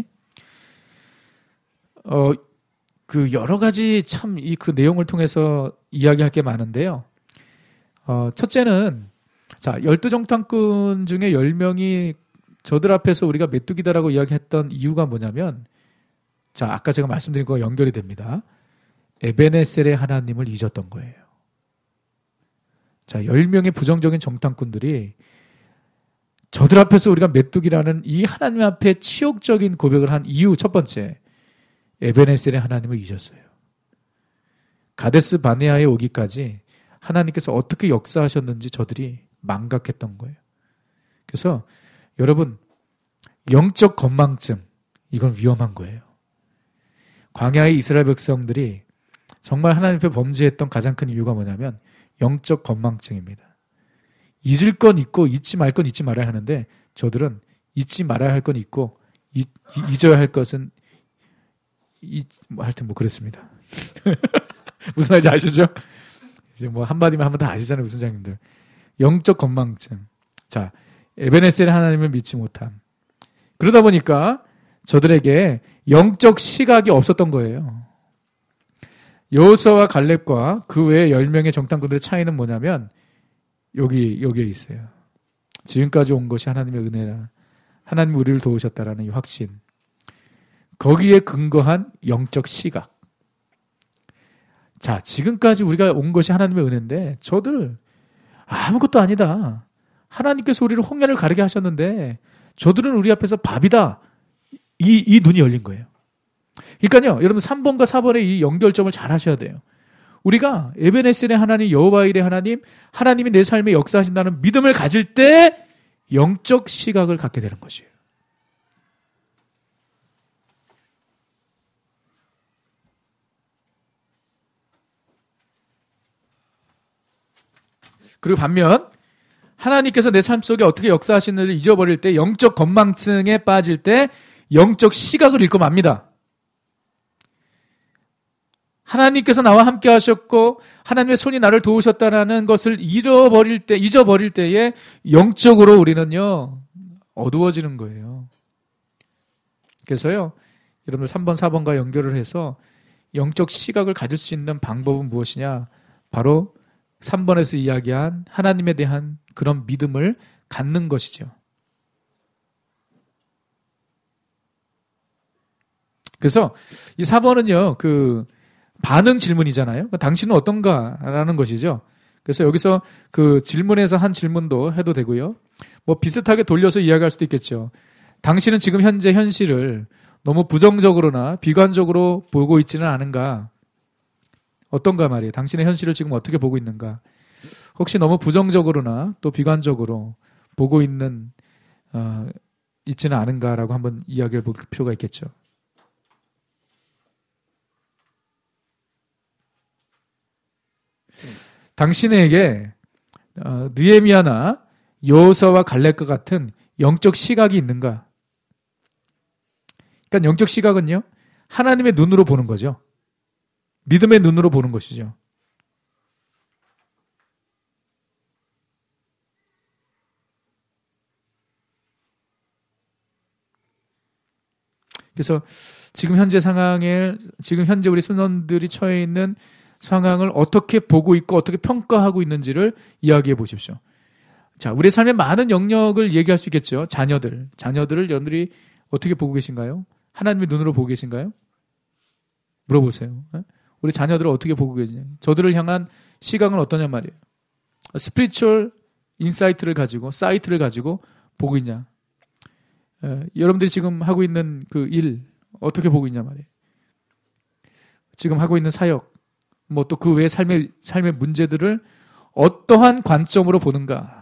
어, 그 여러 가지 참 이 그 내용을 통해서 이야기할 게 많은데요. 어, 첫째는 자, 열두 정탐꾼 중에 열 명이 저들 앞에서 우리가 메뚜기다라고 이야기했던 이유가 뭐냐면 자, 아까 제가 말씀드린 거와 연결이 됩니다. 에베네셀의 하나님을 잊었던 거예요. 자, 열 명의 부정적인 정탐꾼들이 저들 앞에서 우리가 메뚜기라는 이 하나님 앞에 치욕적인 고백을 한 이유 첫 번째, 에베네셀의 하나님을 잊었어요. 가데스 바네아에 오기까지 하나님께서 어떻게 역사하셨는지 저들이 망각했던 거예요. 그래서 여러분 영적 건망증 이건 위험한 거예요. 광야의 이스라엘 백성들이 정말 하나님 앞에 범죄했던 가장 큰 이유가 뭐냐면 영적 건망증입니다. 잊을 건 잊고 잊지 말 건 잊지 말아야 하는데 저들은 잊지 말아야 할 건 잊고 잊, 잊어야 할 것은 잊, 뭐 하여튼 뭐 그랬습니다. 무슨 말인지 아시죠? 이제 뭐 한마디만 하면 다 아시잖아요. 무슨 장님들. 영적 건망증. 자, 에베네셀의 하나님을 믿지 못함. 그러다 보니까 저들에게 영적 시각이 없었던 거예요. 여호수아와 갈렙과 그 외에 열 명의 정탐꾼들의 차이는 뭐냐면 여기, 여기에 있어요. 지금까지 온 것이 하나님의 은혜라. 하나님이 우리를 도우셨다라는 이 확신. 거기에 근거한 영적 시각. 자, 지금까지 우리가 온 것이 하나님의 은혜인데 저들 아무것도 아니다. 하나님께서 우리를 홍해를 가르게 하셨는데 저들은 우리 앞에서 밥이다. 이, 이 눈이 열린 거예요. 그러니까요, 여러분 삼 번과 사 번의 이 연결점을 잘 하셔야 돼요. 우리가 에베네셀의 하나님, 여호와일의 하나님, 하나님이 내 삶에 역사하신다는 믿음을 가질 때 영적 시각을 갖게 되는 것이에요. 그리고 반면 하나님께서 내 삶 속에 어떻게 역사하시는지를 잊어버릴 때 영적 건망증에 빠질 때 영적 시각을 잃고 맙니다. 하나님께서 나와 함께 하셨고 하나님의 손이 나를 도우셨다라는 것을 잃어버릴 때, 잊어버릴 때에 영적으로 우리는요 어두워지는 거예요. 그래서요 여러분들 삼 번, 사 번과 연결을 해서 영적 시각을 가질 수 있는 방법은 무엇이냐? 바로 삼 번에서 이야기한 하나님에 대한 그런 믿음을 갖는 것이죠. 그래서 이 사 번은요, 그 반응 질문이잖아요. 당신은 어떤가라는 것이죠. 그래서 여기서 그 질문에서 한 질문도 해도 되고요. 뭐 비슷하게 돌려서 이야기할 수도 있겠죠. 당신은 지금 현재 현실을 너무 부정적으로나 비관적으로 보고 있지는 않은가? 어떤가 말이에요. 당신의 현실을 지금 어떻게 보고 있는가? 혹시 너무 부정적으로나 또 비관적으로 보고 있는 어, 있지는 않은가라고 한번 이야기해 볼 필요가 있겠죠. 당신에게 어, 느헤미야나 여호수아와 갈렙과 같은 영적 시각이 있는가? 그러니까 영적 시각은요, 하나님의 눈으로 보는 거죠. 믿음의 눈으로 보는 것이죠. 그래서 지금 현재 상황을, 지금 현재 우리 순원들이 처해 있는 상황을 어떻게 보고 있고 어떻게 평가하고 있는지를 이야기해 보십시오. 자, 우리 삶의 많은 영역을 얘기할 수 있겠죠. 자녀들. 자녀들을 여러분들이 어떻게 보고 계신가요? 하나님의 눈으로 보고 계신가요? 물어보세요. 우리 자녀들을 어떻게 보고 계시냐? 저들을 향한 시각은 어떠냐 말이에요. 스피리추얼 인사이트를 가지고, 사이트를 가지고 보고 있냐? 에, 여러분들이 지금 하고 있는 그 일, 어떻게 보고 있냐 말이에요. 지금 하고 있는 사역, 뭐 또 그 외의 삶의, 삶의 문제들을 어떠한 관점으로 보는가?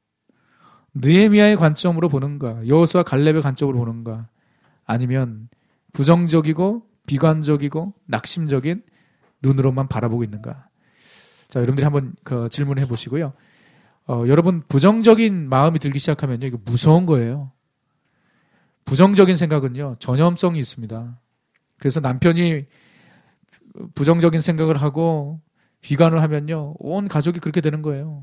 느헤미야의 관점으로 보는가? 여호수아 갈렙의 관점으로 보는가? 아니면 부정적이고 비관적이고 낙심적인 눈으로만 바라보고 있는가? 자, 여러분들이 한번 그 질문해 보시고요. 어, 여러분 부정적인 마음이 들기 시작하면요, 이거 무서운 거예요. 부정적인 생각은요, 전염성이 있습니다. 그래서 남편이 부정적인 생각을 하고 비관을 하면요, 온 가족이 그렇게 되는 거예요.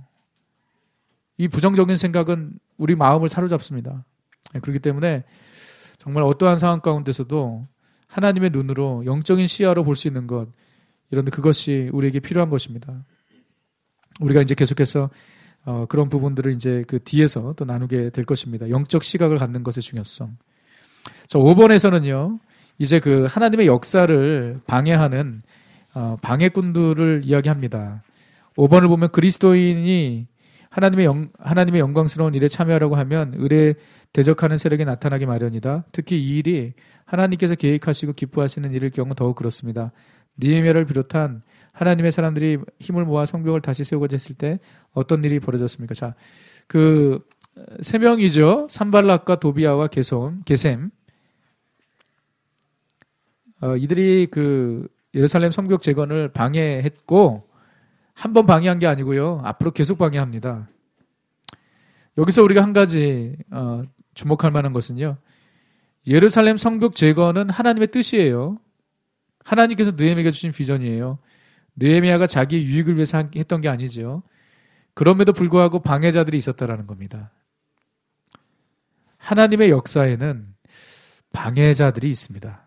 이 부정적인 생각은 우리 마음을 사로잡습니다. 그렇기 때문에 정말 어떠한 상황 가운데서도 하나님의 눈으로 영적인 시야로 볼 수 있는 것, 이런데 그것이 우리에게 필요한 것입니다. 우리가 이제 계속해서 어, 그런 부분들을 이제 그 뒤에서 또 나누게 될 것입니다. 영적 시각을 갖는 것의 중요성. 자, 오 번에서는요, 이제 그 하나님의 역사를 방해하는 어, 방해꾼들을 이야기합니다. 오 번을 보면 그리스도인이 하나님의 영, 하나님의 영광스러운 일에 참여하려고 하면 의례에 대적하는 세력이 나타나기 마련이다. 특히 이 일이 하나님께서 계획하시고 기뻐하시는 일일 경우 더욱 그렇습니다. 느헤미야를 비롯한 하나님의 사람들이 힘을 모아 성벽을 다시 세우고자 했을 때 어떤 일이 벌어졌습니까? 자, 그 세 명이죠. 산발락과 도비아와 게솜, 게셈. 어, 이들이 그 예루살렘 성벽 재건을 방해했고, 한 번 방해한 게 아니고요, 앞으로 계속 방해합니다. 여기서 우리가 한 가지 어, 주목할 만한 것은요, 예루살렘 성벽 재건은 하나님의 뜻이에요. 하나님께서 느헤미야에게 주신 비전이에요. 느헤미야가 자기 유익을 위해서 했던 게 아니죠. 그럼에도 불구하고 방해자들이 있었다라는 겁니다. 하나님의 역사에는 방해자들이 있습니다.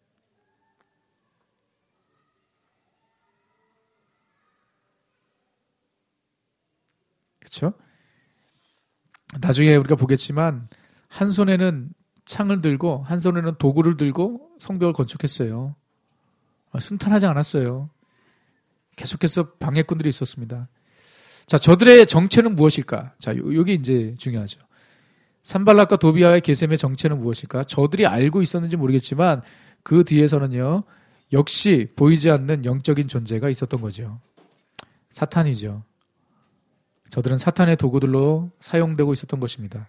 그렇죠? 나중에 우리가 보겠지만 한 손에는 창을 들고 한 손에는 도구를 들고 성벽을 건축했어요. 순탄하지 않았어요. 계속해서 방해꾼들이 있었습니다. 자, 저들의 정체는 무엇일까? 자, 여기 이제 중요하죠. 산발락과 도비아의 게셈의 정체는 무엇일까? 저들이 알고 있었는지 모르겠지만 그 뒤에서는요, 역시 보이지 않는 영적인 존재가 있었던 거죠. 사탄이죠. 저들은 사탄의 도구들로 사용되고 있었던 것입니다.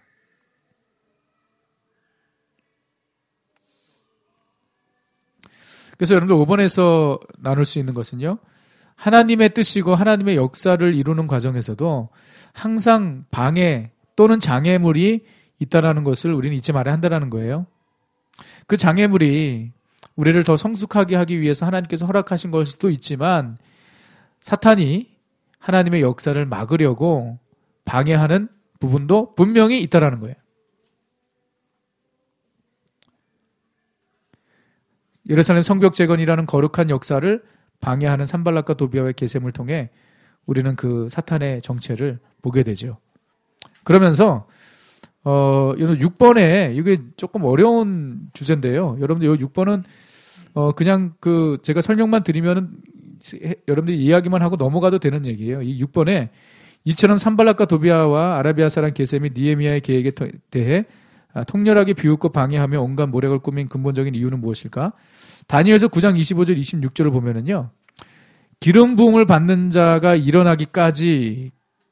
그래서 여러분들 오 번에서 나눌 수 있는 것은요, 하나님의 뜻이고 하나님의 역사를 이루는 과정에서도 항상 방해 또는 장애물이 있다라는 것을 우리는 잊지 말아야 한다는 거예요. 그 장애물이 우리를 더 성숙하게 하기 위해서 하나님께서 허락하신 걸 수도 있지만, 사탄이 하나님의 역사를 막으려고 방해하는 부분도 분명히 있다라는 거예요. 예루살렘 성벽 재건이라는 거룩한 역사를 방해하는 산발락과 도비아의 게셈을 통해 우리는 그 사탄의 정체를 보게 되죠. 그러면서 어, 육 번에 이게 조금 어려운 주제인데요. 여러분들 이 육 번은 어, 그냥 그 제가 설명만 드리면은 여러분들이 이야기만 하고 넘어가도 되는 얘기예요. 이 육 번에 이처럼 산발락과 도비아와 아라비아 사람 게셈이 느헤미야의 계획에 대해 통렬하게 비웃고 방해하며 온갖 모략을 꾸민 근본적인 이유는 무엇일까? 다니엘서 구 장 이십오 절 이십육 절을 보면은요, 기름 부음을 받는 자가 일어나기까지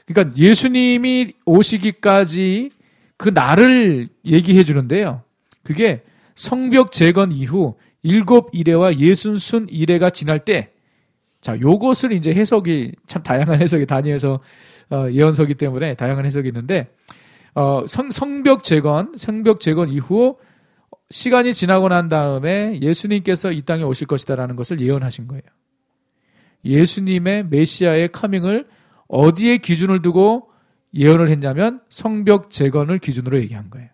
그러니까 예수님이 오시기까지 그 날을 얘기해 주는데요. 그게 성벽 재건 이후 일곱 이래와 예순순 이래가 지날 때, 자, 요것을 이제 해석이 참 다양한 해석이 다니엘서 어, 예언서기 때문에 다양한 해석이 있는데, 어, 성, 성벽 재건, 성벽 재건 이후 시간이 지나고 난 다음에 예수님께서 이 땅에 오실 것이다라는 것을 예언하신 거예요. 예수님의 메시아의 커밍을 어디에 기준을 두고 예언을 했냐면 성벽 재건을 기준으로 얘기한 거예요.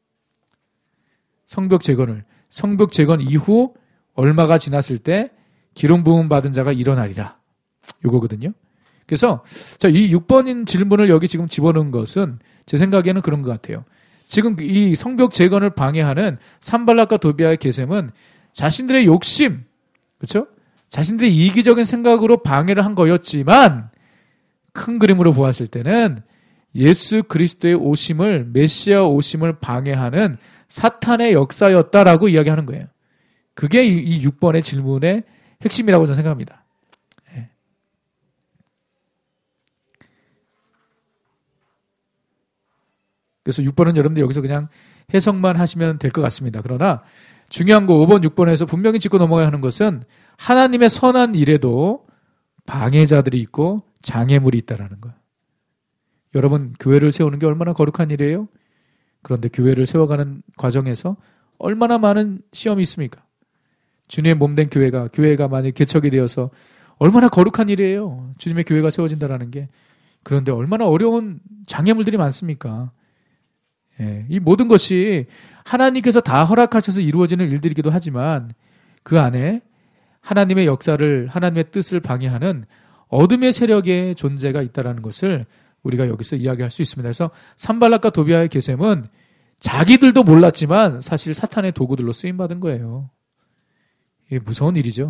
성벽 재건을. 성벽 재건 이후 얼마가 지났을 때 기름 부음 받은 자가 일어나리라. 요거거든요. 그래서 자, 이 육 번인 질문을 여기 지금 집어넣은 것은 제 생각에는 그런 것 같아요. 지금 이 성벽 재건을 방해하는 산발락과 도비아의 계셈은 자신들의 욕심, 그렇죠? 자신들의 이기적인 생각으로 방해를 한 거였지만 큰 그림으로 보았을 때는 예수 그리스도의 오심을, 메시아 오심을 방해하는 사탄의 역사였다라고 이야기하는 거예요. 그게 이 육 번의 질문의 핵심이라고 저는 생각합니다. 네. 그래서 육 번은 여러분들 여기서 그냥 해석만 하시면 될 것 같습니다. 그러나 중요한 거 오 번, 육 번에서 분명히 짚고 넘어가야 하는 것은 하나님의 선한 일에도 방해자들이 있고 장애물이 있다라는 거예요. 여러분, 교회를 세우는 게 얼마나 거룩한 일이에요? 그런데 교회를 세워가는 과정에서 얼마나 많은 시험이 있습니까? 주님의 몸된 교회가, 교회가 만약 개척이 되어서 얼마나 거룩한 일이에요. 주님의 교회가 세워진다라는 게. 그런데 얼마나 어려운 장애물들이 많습니까? 예, 이 모든 것이 하나님께서 다 허락하셔서 이루어지는 일들이기도 하지만 그 안에 하나님의 역사를, 하나님의 뜻을 방해하는 어둠의 세력의 존재가 있다는 것을 우리가 여기서 이야기할 수 있습니다. 그래서 산발락과 도비아의 계셈은 자기들도 몰랐지만 사실 사탄의 도구들로 쓰임받은 거예요. 이게 무서운 일이죠.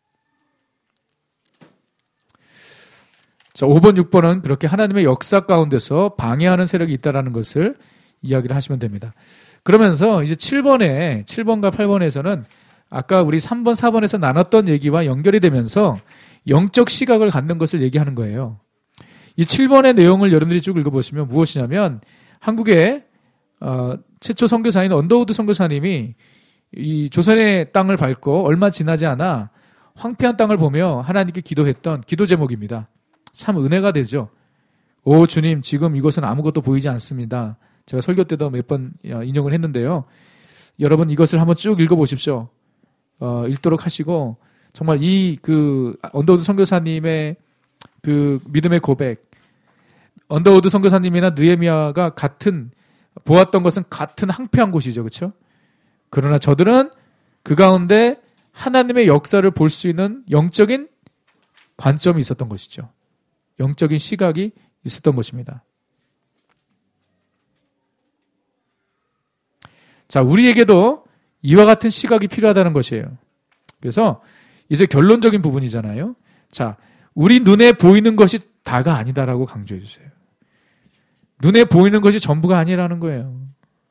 자, 오 번, 육 번은 그렇게 하나님의 역사 가운데서 방해하는 세력이 있다는 것을 이야기를 하시면 됩니다. 그러면서 이제 칠 번에, 칠 번과 팔 번에서는 아까 우리 삼 번, 사 번에서 나눴던 얘기와 연결이 되면서 영적 시각을 갖는 것을 얘기하는 거예요. 이 칠 번의 내용을 여러분들이 쭉 읽어보시면 무엇이냐면 한국의 어, 최초 선교사인 언더우드 선교사님이 이 조선의 땅을 밟고 얼마 지나지 않아 황폐한 땅을 보며 하나님께 기도했던 기도 제목입니다. 참 은혜가 되죠. 오 주님, 지금 이것은 아무것도 보이지 않습니다. 제가 설교 때도 몇 번 인용을 했는데요. 여러분 이것을 한번 쭉 읽어보십시오. 어, 읽도록 하시고 정말 이 그 언더우드 선교사님의 그 믿음의 고백, 언더우드 선교사님이나 느헤미야가 같은 보았던 것은 같은 황폐한 곳이죠, 그렇죠? 그러나 저들은 그 가운데 하나님의 역사를 볼 수 있는 영적인 관점이 있었던 것이죠. 영적인 시각이 있었던 것입니다. 자, 우리에게도 이와 같은 시각이 필요하다는 것이에요. 그래서 이제 결론적인 부분이잖아요. 자, 우리 눈에 보이는 것이 다가 아니다라고 강조해 주세요. 눈에 보이는 것이 전부가 아니라는 거예요.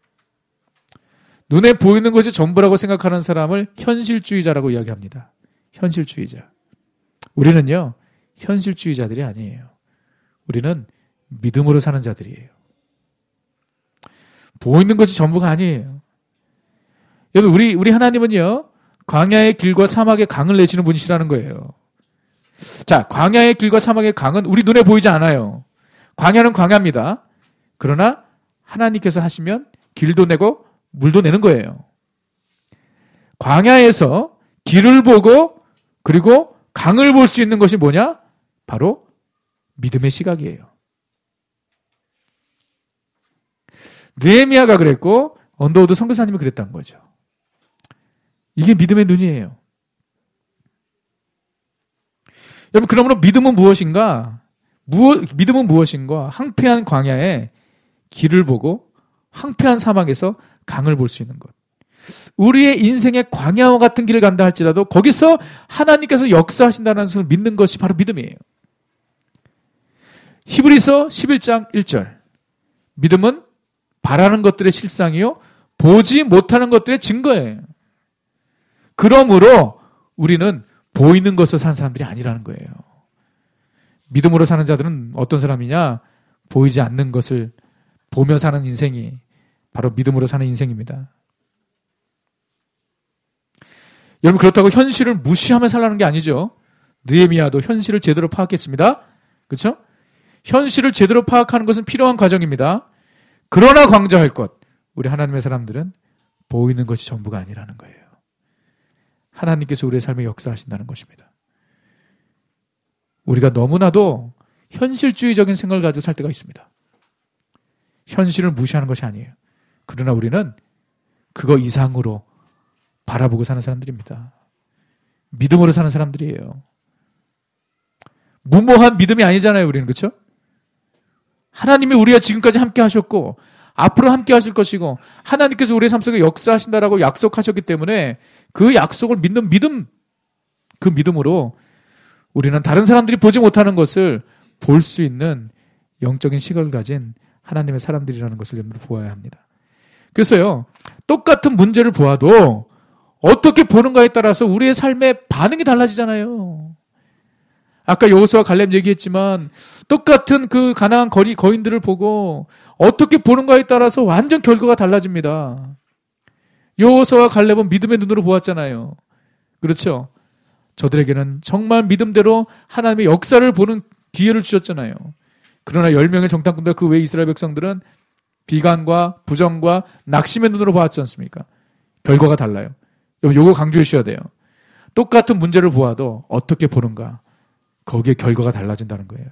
눈에 보이는 것이 전부라고 생각하는 사람을 현실주의자라고 이야기합니다. 현실주의자. 우리는요, 현실주의자들이 아니에요. 우리는 믿음으로 사는 자들이에요. 보이는 것이 전부가 아니에요. 여러분, 우리, 우리 하나님은요, 광야의 길과 사막의 강을 내시는 분이시라는 거예요. 자, 광야의 길과 사막의 강은 우리 눈에 보이지 않아요. 광야는 광야입니다. 그러나 하나님께서 하시면 길도 내고 물도 내는 거예요. 광야에서 길을 보고 그리고 강을 볼 수 있는 것이 뭐냐? 바로 믿음의 시각이에요. 느헤미야가 그랬고 언더우드 선교사님이 그랬다는 거죠. 이게 믿음의 눈이에요. 여러분, 그러므로 믿음은 무엇인가? 무엇, 믿음은 무엇인가? 황폐한 광야에 길을 보고 황폐한 사막에서 강을 볼 수 있는 것. 우리의 인생의 광야와 같은 길을 간다 할지라도 거기서 하나님께서 역사하신다는 것을 믿는 것이 바로 믿음이에요. 히브리서 십일 장 일 절. 믿음은 바라는 것들의 실상이요 보지 못하는 것들의 증거예요. 그러므로 우리는 보이는 것으로 사는 사람들이 아니라는 거예요. 믿음으로 사는 자들은 어떤 사람이냐? 보이지 않는 것을 보며 사는 인생이 바로 믿음으로 사는 인생입니다. 여러분, 그렇다고 현실을 무시하며 살라는 게 아니죠. 느헤미야도 현실을 제대로 파악했습니다. 그렇죠? 현실을 제대로 파악하는 것은 필요한 과정입니다. 그러나 강조할 것, 우리 하나님의 사람들은 보이는 것이 전부가 아니라는 거예요. 하나님께서 우리의 삶에 역사하신다는 것입니다. 우리가 너무나도 현실주의적인 생각을 가지고 살 때가 있습니다. 현실을 무시하는 것이 아니에요. 그러나 우리는 그거 이상으로 바라보고 사는 사람들입니다. 믿음으로 사는 사람들이에요. 무모한 믿음이 아니잖아요, 우리는. 그렇죠? 하나님이 우리가 지금까지 함께 하셨고 앞으로 함께 하실 것이고 하나님께서 우리의 삶 속에 역사하신다라고 약속하셨기 때문에 그 약속을 믿는 믿음, 그 믿음으로 우리는 다른 사람들이 보지 못하는 것을 볼 수 있는 영적인 시각을 가진 하나님의 사람들이라는 것을 여러분 보아야 합니다. 그래서요, 똑같은 문제를 보아도 어떻게 보는가에 따라서 우리의 삶의 반응이 달라지잖아요. 아까 여호수아 갈렙 얘기했지만 똑같은 그 가나안 거리 거인들을 보고 어떻게 보는가에 따라서 완전 결과가 달라집니다. 여호수아와 갈렙은 믿음의 눈으로 보았잖아요. 그렇죠? 저들에게는 정말 믿음대로 하나님의 역사를 보는 기회를 주셨잖아요. 그러나 열 명의 정탐꾼들 그 외 이스라엘 백성들은 비관과 부정과 낙심의 눈으로 보았지 않습니까? 결과가 달라요. 요거 강조해 주셔야 돼요. 똑같은 문제를 보아도 어떻게 보는가, 거기에 결과가 달라진다는 거예요.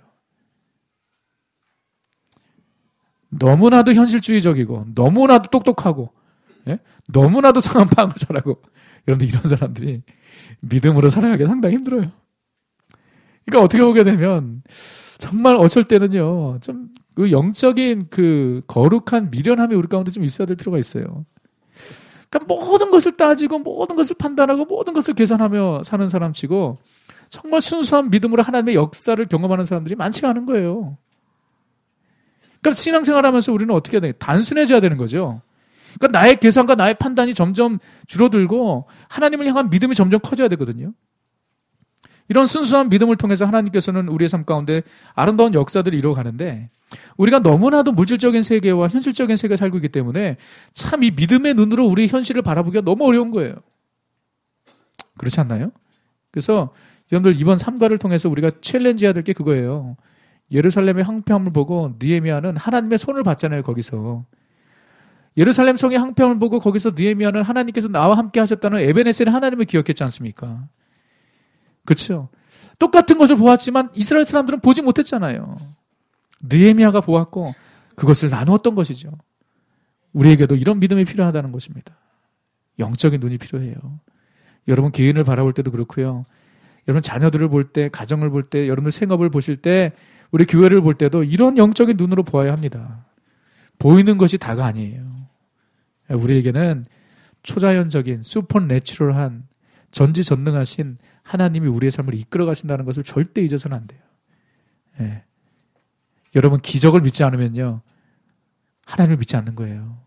너무나도 현실주의적이고 너무나도 똑똑하고, 예? 너무나도 상황 파악을 잘하고, 여러분들 이런 사람들이 믿음으로 살아가기 상당히 힘들어요. 그러니까 어떻게 보게 되면 정말 어쩔 때는요, 좀 그 영적인 그 거룩한 미련함이 우리 가운데 좀 있어야 될 필요가 있어요. 그러니까 모든 것을 따지고 모든 것을 판단하고 모든 것을 계산하며 사는 사람치고 정말 순수한 믿음으로 하나님의 역사를 경험하는 사람들이 많지가 않은 거예요. 그러니까 신앙생활하면서 우리는 어떻게 해야 돼요? 단순해져야 되는 거죠. 그러니까 나의 계산과 나의 판단이 점점 줄어들고 하나님을 향한 믿음이 점점 커져야 되거든요. 이런 순수한 믿음을 통해서 하나님께서는 우리의 삶 가운데 아름다운 역사들을 이루어가는데 우리가 너무나도 물질적인 세계와 현실적인 세계에 살고 있기 때문에 참 이 믿음의 눈으로 우리 현실을 바라보기가 너무 어려운 거예요. 그렇지 않나요? 그래서 여러분들 이번 삼가를 통해서 우리가 챌린지해야 될 게 그거예요. 예루살렘의 황폐함을 보고 느헤미야는 하나님의 손을 봤잖아요. 거기서. 예루살렘 성의 황폐함을 보고 거기서 느헤미야는 하나님께서 나와 함께 하셨다는 에베네셀의 하나님을 기억했지 않습니까? 그렇죠? 똑같은 것을 보았지만 이스라엘 사람들은 보지 못했잖아요. 느헤미야가 보았고 그것을 나누었던 것이죠. 우리에게도 이런 믿음이 필요하다는 것입니다. 영적인 눈이 필요해요. 여러분 개인을 바라볼 때도 그렇고요. 여러분 자녀들을 볼 때, 가정을 볼 때, 여러분들 생업을 보실 때, 우리 교회를 볼 때도 이런 영적인 눈으로 보아야 합니다. 보이는 것이 다가 아니에요. 우리에게는 초자연적인 슈퍼내추럴한 전지전능하신 하나님이 우리의 삶을 이끌어 가신다는 것을 절대 잊어서는 안 돼요. 예. 여러분 기적을 믿지 않으면요, 하나님을 믿지 않는 거예요.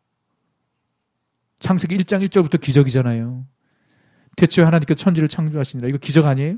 창세기 일 장 일 절부터 기적이잖아요. 태초에 하나님께서 천지를 창조하시니라. 이거 기적 아니에요?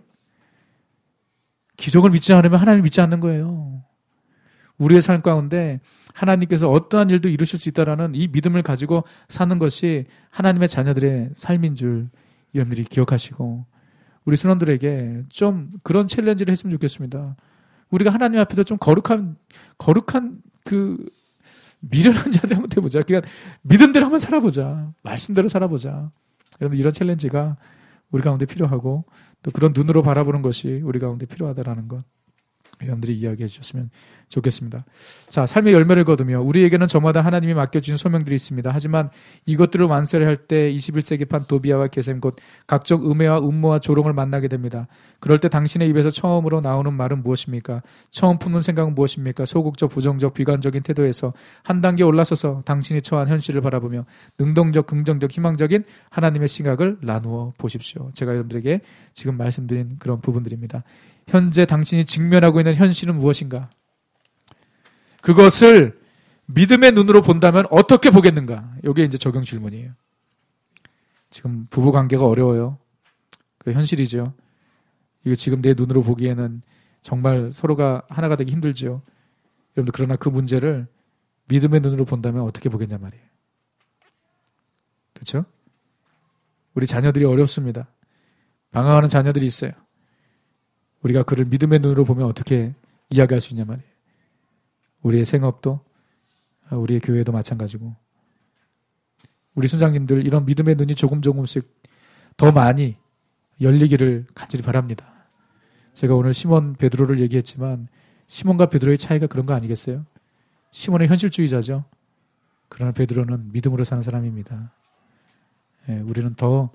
기적을 믿지 않으면 하나님을 믿지 않는 거예요. 우리의 삶 가운데 하나님께서 어떠한 일도 이루실 수 있다라는 이 믿음을 가지고 사는 것이 하나님의 자녀들의 삶인 줄 여러분들이 기억하시고 우리 순원들에게 좀 그런 챌린지를 했으면 좋겠습니다. 우리가 하나님 앞에도 좀 거룩한 거룩한 그 미련한 자들 한번 해보자. 그냥 믿음대로 한번 살아보자. 말씀대로 살아보자. 여러분 이런 챌린지가 우리 가운데 필요하고 또 그런 눈으로 바라보는 것이 우리 가운데 필요하다라는 것 여러분들이 이야기해 주셨으면 좋겠습니다. 자, 삶의 열매를 거두며 우리에게는 저마다 하나님이 맡겨주신 소명들이 있습니다. 하지만 이것들을 완수해야 할 때 이십일 세기판 도비아와 게셈 곧 각종 음해와 음모와 조롱을 만나게 됩니다. 그럴 때 당신의 입에서 처음으로 나오는 말은 무엇입니까? 처음 품는 생각은 무엇입니까? 소극적, 부정적, 비관적인 태도에서 한 단계 올라서서 당신이 처한 현실을 바라보며 능동적, 긍정적, 희망적인 하나님의 시각을 나누어 보십시오. 제가 여러분들에게 지금 말씀드린 그런 부분들입니다. 현재 당신이 직면하고 있는 현실은 무엇인가? 그것을 믿음의 눈으로 본다면 어떻게 보겠는가? 이게 이제 적용 질문이에요. 지금 부부 관계가 어려워요. 그 현실이죠. 이거 지금 내 눈으로 보기에는 정말 서로가 하나가 되기 힘들죠. 여러분들 그러나 그 문제를 믿음의 눈으로 본다면 어떻게 보겠냐 말이에요. 그렇죠? 우리 자녀들이 어렵습니다. 방황하는 자녀들이 있어요. 우리가 그를 믿음의 눈으로 보면 어떻게 이야기할 수 있냐 말이에요. 우리의 생업도 우리의 교회도 마찬가지고 우리 순장님들 이런 믿음의 눈이 조금 조금씩 더 많이 열리기를 간절히 바랍니다. 제가 오늘 시몬 베드로를 얘기했지만 시몬과 베드로의 차이가 그런 거 아니겠어요? 시몬은 현실주의자죠. 그러나 베드로는 믿음으로 사는 사람입니다. 예, 우리는 더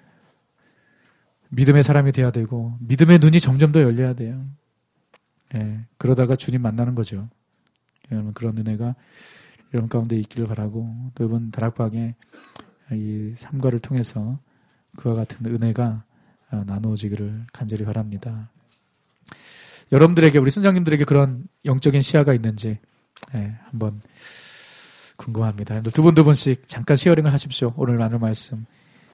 믿음의 사람이 돼야 되고 믿음의 눈이 점점 더 열려야 돼요. 예, 그러다가 주님 만나는 거죠. 여러분 그런 은혜가 여러분 가운데 있기를 바라고 또 이번 다락방에 이 삼가를 통해서 그와 같은 은혜가 나누어지기를 간절히 바랍니다. 여러분들에게 우리 순장님들에게 그런 영적인 시야가 있는지 예, 한번 궁금합니다. 두 분 두 분씩 잠깐 쉐어링을 하십시오. 오늘 나눌 말씀